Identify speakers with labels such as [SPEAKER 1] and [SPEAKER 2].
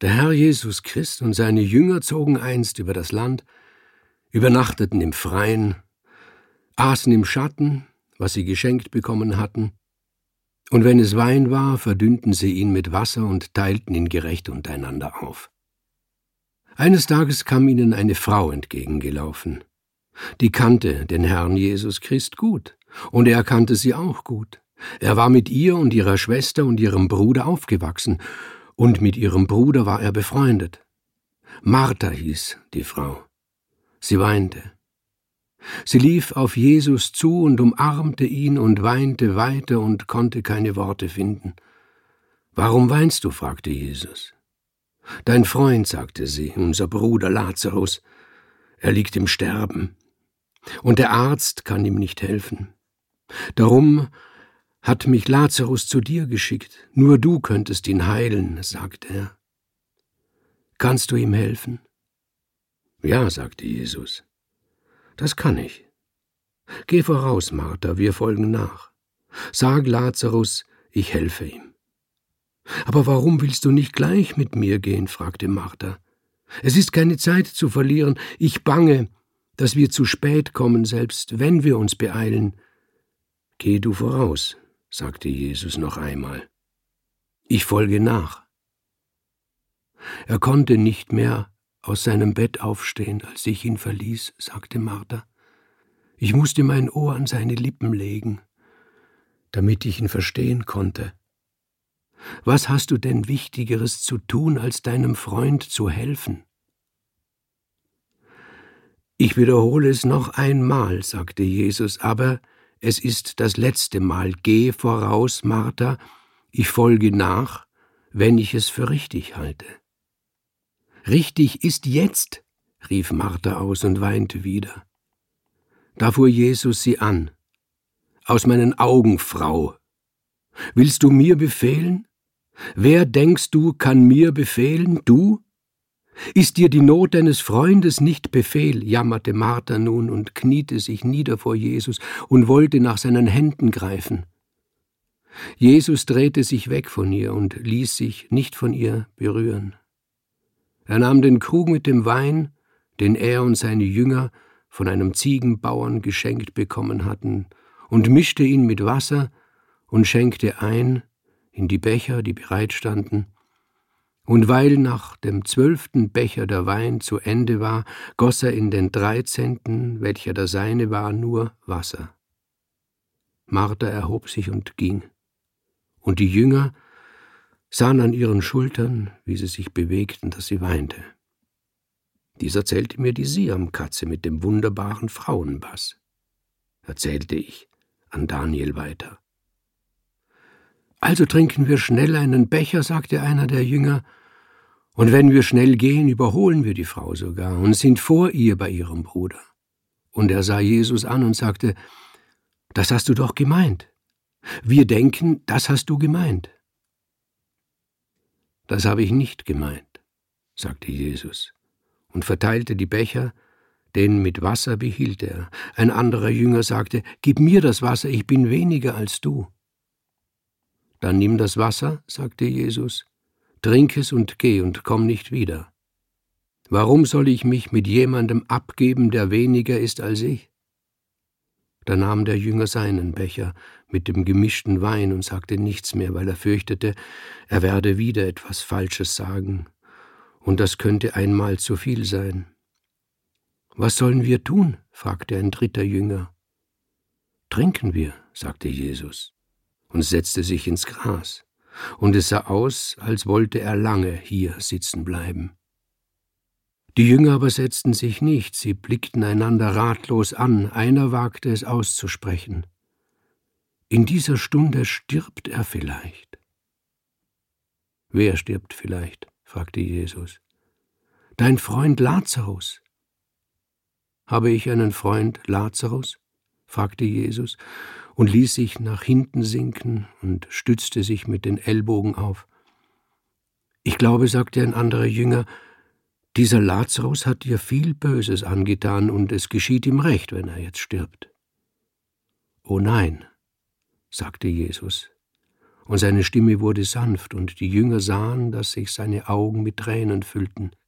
[SPEAKER 1] Der Herr Jesus Christ und seine Jünger zogen einst über das Land, übernachteten im Freien, aßen im Schatten, was sie geschenkt bekommen hatten, und wenn es Wein war, verdünnten sie ihn mit Wasser und teilten ihn gerecht untereinander auf. Eines Tages kam ihnen eine Frau entgegengelaufen. Die kannte den Herrn Jesus Christ gut, und er kannte sie auch gut. Er war mit ihr und ihrer Schwester und ihrem Bruder aufgewachsen, und mit ihrem Bruder war er befreundet. Martha hieß die Frau. Sie weinte. Sie lief auf Jesus zu und umarmte ihn und weinte weiter und konnte keine Worte finden. »Warum weinst du?« fragte Jesus. »Dein Freund«, sagte sie, »unser Bruder Lazarus, er liegt im Sterben, und der Arzt kann ihm nicht helfen. Darum hat mich Lazarus zu dir geschickt. Nur du könntest ihn heilen«, sagte er. »Kannst du ihm helfen?« »Ja«, sagte Jesus, »das kann ich. Geh voraus, Martha, wir folgen nach. Sag Lazarus, ich helfe ihm.« »Aber warum willst du nicht gleich mit mir gehen?« fragte Martha. »Es ist keine Zeit zu verlieren. Ich bange, dass wir zu spät kommen, selbst wenn wir uns beeilen.« »Geh du voraus«, sagte Jesus noch einmal. »Ich folge nach.« Er konnte nicht mehr aus seinem Bett aufstehen, als ich ihn verließ, sagte Martha. Ich musste mein Ohr an seine Lippen legen, damit ich ihn verstehen konnte. Was hast du denn Wichtigeres zu tun, als deinem Freund zu helfen? Ich wiederhole es noch einmal, sagte Jesus, aber es ist das letzte Mal. Geh voraus, Martha, ich folge nach, wenn ich es für richtig halte. »Richtig ist jetzt«, rief Martha aus und weinte wieder. Da fuhr Jesus sie an. »Aus meinen Augen, Frau! Willst du mir befehlen? Wer, denkst du, kann mir befehlen? Du? Ist dir die Not deines Freundes nicht Befehl?« jammerte Martha nun und kniete sich nieder vor Jesus und wollte nach seinen Händen greifen. Jesus drehte sich weg von ihr und ließ sich nicht von ihr berühren. Er nahm den Krug mit dem Wein, den er und seine Jünger von einem Ziegenbauern geschenkt bekommen hatten, und mischte ihn mit Wasser und schenkte ein in die Becher, die bereit standen. Und weil nach dem 12. Becher der Wein zu Ende war, goss er in den 13., welcher der seine war, nur Wasser. Martha erhob sich und ging, und die Jünger sahen an ihren Schultern, wie sie sich bewegten, dass sie weinte. Dies erzählte mir die Siamkatze mit dem wunderbaren Frauenbass, erzählte ich an Daniel weiter. »Also trinken wir schnell einen Becher«, sagte einer der Jünger, »und wenn wir schnell gehen, überholen wir die Frau sogar und sind vor ihr bei ihrem Bruder.« Und er sah Jesus an und sagte, »Das hast du doch gemeint. Wir denken, das hast du gemeint.« »Das habe ich nicht gemeint«, sagte Jesus und verteilte die Becher, den mit Wasser behielt er. Ein anderer Jünger sagte, »Gib mir das Wasser, ich bin weniger als du.« »Dann nimm das Wasser«, sagte Jesus, »trink es und geh und komm nicht wieder. Warum soll ich mich mit jemandem abgeben, der weniger ist als ich?« Da nahm der Jünger seinen Becher mit dem gemischten Wein und sagte nichts mehr, weil er fürchtete, er werde wieder etwas Falsches sagen, und das könnte einmal zu viel sein. »Was sollen wir tun?« fragte ein dritter Jünger. »Trinken wir«, sagte Jesus und setzte sich ins Gras, und es sah aus, als wollte er lange hier sitzen bleiben. Die Jünger aber setzten sich nicht, sie blickten einander ratlos an, einer wagte es auszusprechen. »In dieser Stunde stirbt er vielleicht.« »Wer stirbt vielleicht?« fragte Jesus. »Dein Freund Lazarus.« »Habe ich einen Freund Lazarus?« fragte Jesus und ließ sich nach hinten sinken und stützte sich mit den Ellbogen auf. »Ich glaube«, sagte ein anderer Jünger, »dieser Lazarus hat dir viel Böses angetan, und es geschieht ihm recht, wenn er jetzt stirbt.« »Oh nein«, sagte Jesus und seine Stimme wurde sanft, und die Jünger sahen, dass sich seine Augen mit Tränen füllten.